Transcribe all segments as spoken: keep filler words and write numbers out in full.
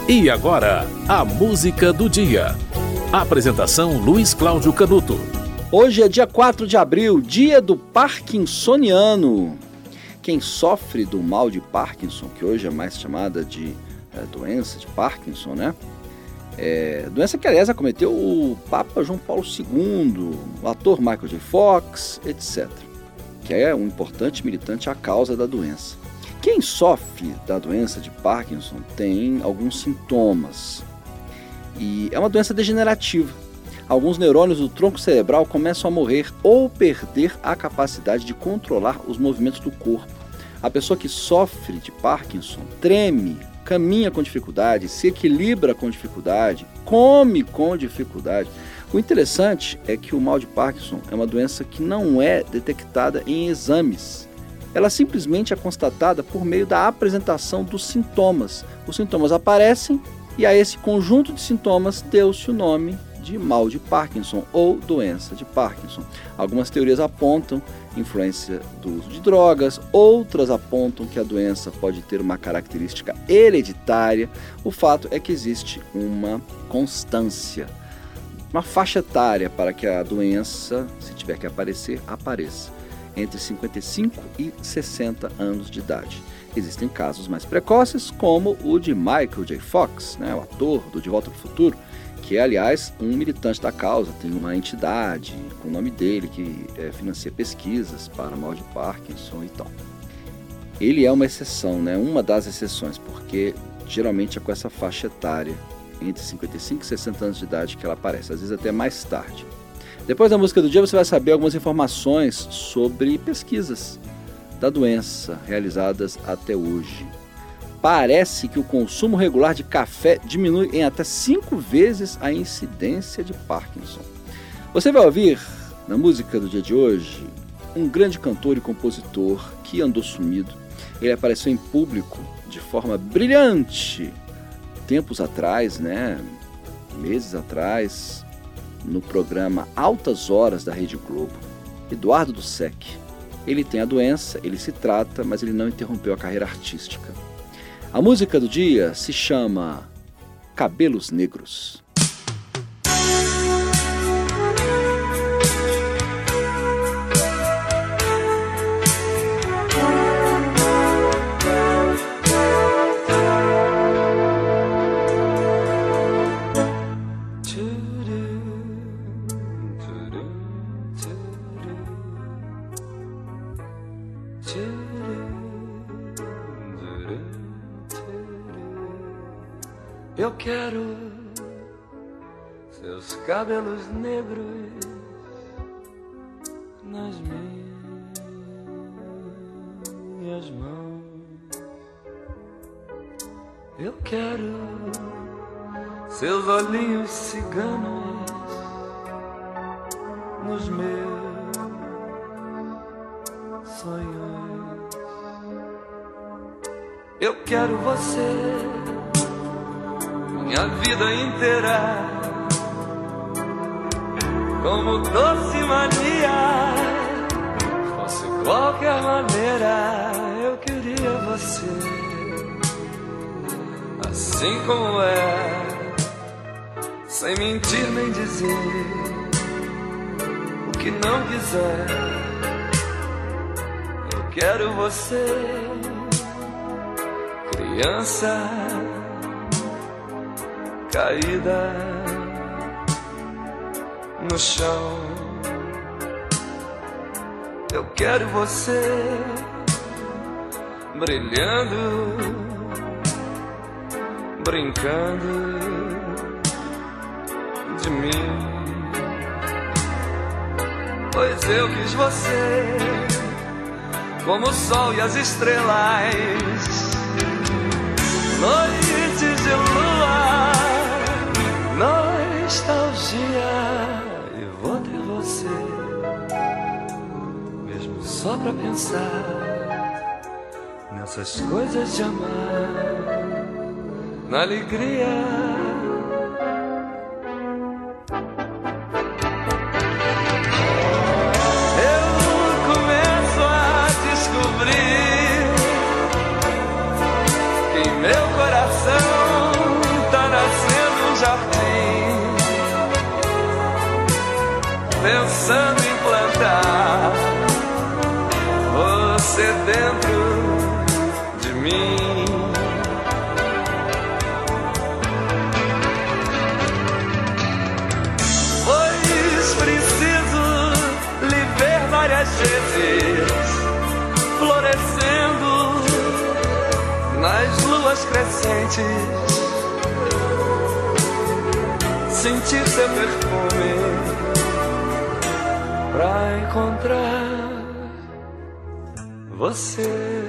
E agora, a música do dia. Apresentação Luiz Cláudio Canuto. Hoje é dia quatro de abril, dia do parkinsoniano. Quem sofre do mal de Parkinson, que hoje é mais chamada de é, doença de Parkinson, né? É, doença que, aliás, acometeu o Papa João Paulo segundo, o ator Michael J. Fox, etcétera, que é um importante militante à causa da doença. Quem sofre da doença de Parkinson tem alguns sintomas e é uma doença degenerativa. Alguns neurônios do tronco cerebral começam a morrer ou perder a capacidade de controlar os movimentos do corpo. A pessoa que sofre de Parkinson treme, caminha com dificuldade, se equilibra com dificuldade, come com dificuldade. O interessante é que o mal de Parkinson é uma doença que não é detectada em exames. Ela simplesmente é constatada por meio da apresentação dos sintomas. Os sintomas aparecem e a esse conjunto de sintomas deu-se o nome de mal de Parkinson ou doença de Parkinson. Algumas teorias apontam influência do uso de drogas, outras apontam que a doença pode ter uma característica hereditária. O fato é que existe uma constância, uma faixa etária para que a doença, se tiver que aparecer, apareça, entre cinquenta e cinco e sessenta anos de idade. Existem casos mais precoces, como o de Michael J. Fox, né, o ator do De Volta para o Futuro, que é, aliás, um militante da causa, tem uma entidade com o nome dele que é, financia pesquisas para mal de Parkinson e tal. Ele é uma exceção, né? Uma das exceções, porque geralmente é com essa faixa etária, entre cinquenta e cinco e sessenta anos de idade, que ela aparece, às vezes até mais tarde. Depois da música do dia você vai saber algumas informações sobre pesquisas da doença realizadas até hoje. Parece que o consumo regular de café diminui em até cinco vezes a incidência de Parkinson. Você vai ouvir, na música do dia de hoje, um grande cantor e compositor que andou sumido. Ele apareceu em público de forma brilhante tempos atrás, né? meses atrás, no programa Altas Horas da Rede Globo. Eduardo Dussek. Ele tem a doença, ele se trata, mas ele não interrompeu a carreira artística. A música do dia se chama Cabelos Negros. Eu quero seus cabelos negros nas minhas mãos. Eu quero seus olhinhos ciganos nos meus sonhos. Eu quero você minha vida inteira, como doce mania, fosse qualquer maneira, eu queria você, assim como é, sem mentir nem dizer o que não quiser. Eu quero você, criança caída no chão. Eu quero você brilhando, brincando de mim, pois eu quis você como o sol e as estrelas, noites de lua, nostalgia, e vou ter você, mesmo só pra pensar nessas coisas de amar, na alegria. Eu começo a descobrir que em meu coração jardim, pensando em plantar você dentro de mim. Pois preciso lhe ver várias vezes florescendo nas luas crescentes, sentir seu perfume pra encontrar você.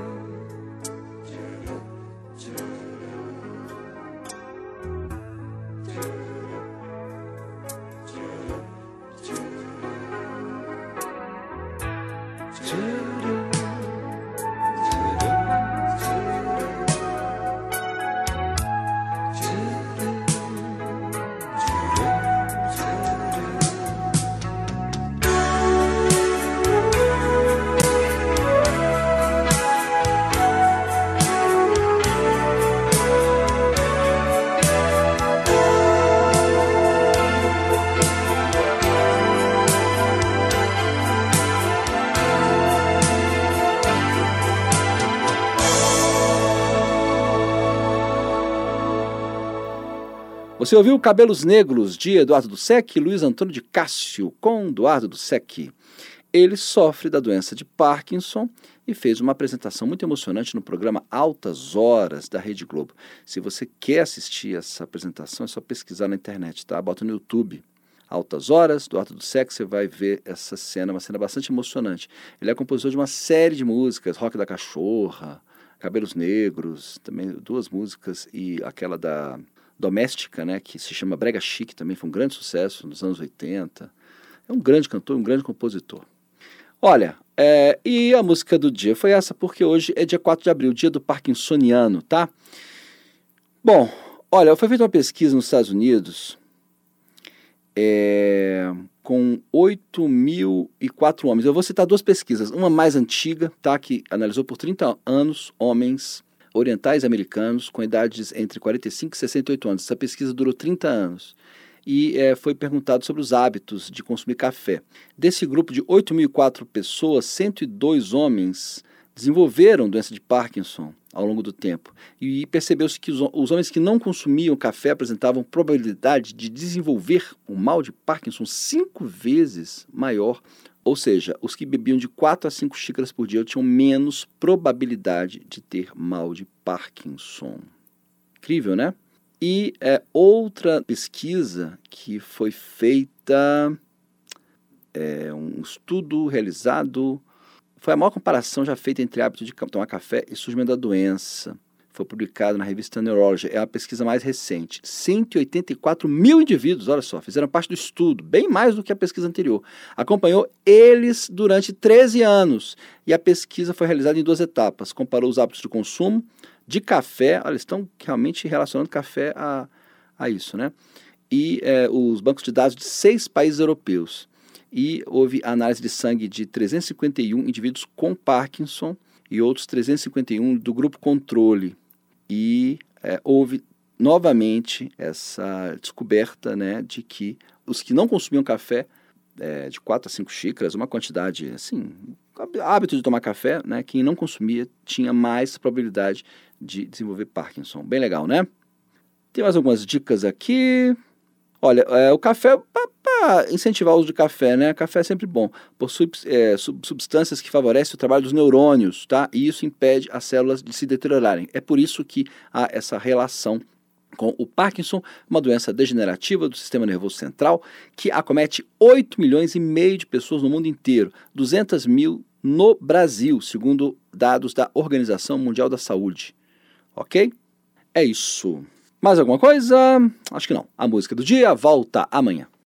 Você ouviu Cabelos Negros, de Eduardo Dussek e Luiz Antônio de Cássio, com Eduardo Dussek. Ele sofre da doença de Parkinson e fez uma apresentação muito emocionante no programa Altas Horas da Rede Globo. Se você quer assistir essa apresentação, é só pesquisar na internet, tá? Bota no YouTube. Altas Horas, Eduardo Dussek, você vai ver essa cena, uma cena bastante emocionante. Ele é compositor de uma série de músicas, Rock da Cachorra, Cabelos Negros, também duas músicas, e aquela da Doméstica, né, que se chama Brega Chique, também foi um grande sucesso nos anos oitenta. É um grande cantor, um grande compositor. Olha, é, e a música do dia foi essa, porque hoje é dia quatro de abril, dia do Parkinsoniano, tá? Bom, olha, foi feita uma pesquisa nos Estados Unidos é, com oito mil e quatro homens. Eu vou citar duas pesquisas, uma mais antiga, tá, que analisou por trinta anos homens orientais americanos com idades entre quarenta e cinco e sessenta e oito anos. Essa pesquisa durou trinta anos e é, foi perguntado sobre os hábitos de consumir café. Desse grupo de oito mil e quatro pessoas, cento e dois homens desenvolveram doença de Parkinson ao longo do tempo, e percebeu-se que os, os homens que não consumiam café apresentavam probabilidade de desenvolver o mal de Parkinson cinco vezes maior. Ou seja, os que bebiam de quatro a cinco xícaras por dia tinham menos probabilidade de ter mal de Parkinson. Incrível, né? E é, outra pesquisa que foi feita, é, um estudo realizado, foi a maior comparação já feita entre hábito de tomar café e surgimento da doença. Foi publicado na revista Neurology, é a pesquisa mais recente. cento e oitenta e quatro mil indivíduos, olha só, fizeram parte do estudo, bem mais do que a pesquisa anterior. Acompanhou eles durante treze anos, e a pesquisa foi realizada em duas etapas. Comparou os hábitos de consumo de café, olha, estão realmente relacionando café a, a isso, né? E é, os bancos de dados de seis países europeus. E houve análise de sangue de trezentos e cinquenta e um indivíduos com Parkinson e outros trezentos e cinquenta e um do grupo controle. E é, houve novamente essa descoberta, né, de que os que não consumiam café, é, de quatro a cinco xícaras, uma quantidade, assim, hábito de tomar café, né, quem não consumia tinha mais probabilidade de desenvolver Parkinson. Bem legal, né? Tem mais algumas dicas aqui. Olha, é, o café, para incentivar o uso de café, né? Café é sempre bom. Possui é, sub, substâncias que favorecem o trabalho dos neurônios, tá? E isso impede as células de se deteriorarem. É por isso que há essa relação com o Parkinson, uma doença degenerativa do sistema nervoso central que acomete oito milhões e meio de pessoas no mundo inteiro, duzentos mil no Brasil, segundo dados da Organização Mundial da Saúde. Ok? É isso. Mais alguma coisa? Acho que não. A música do dia volta amanhã.